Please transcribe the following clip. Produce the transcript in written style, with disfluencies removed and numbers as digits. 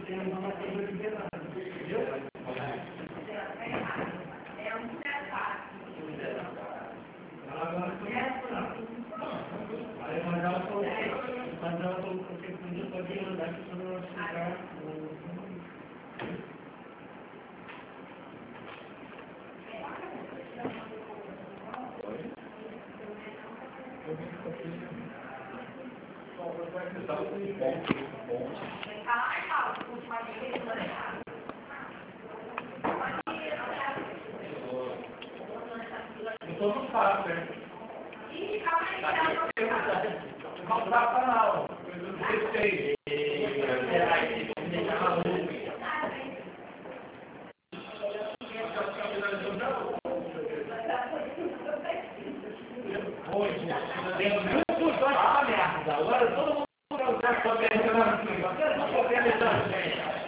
Então não faço, né? Não dá para não. Eu não sei. Agora todo mundo está organizando.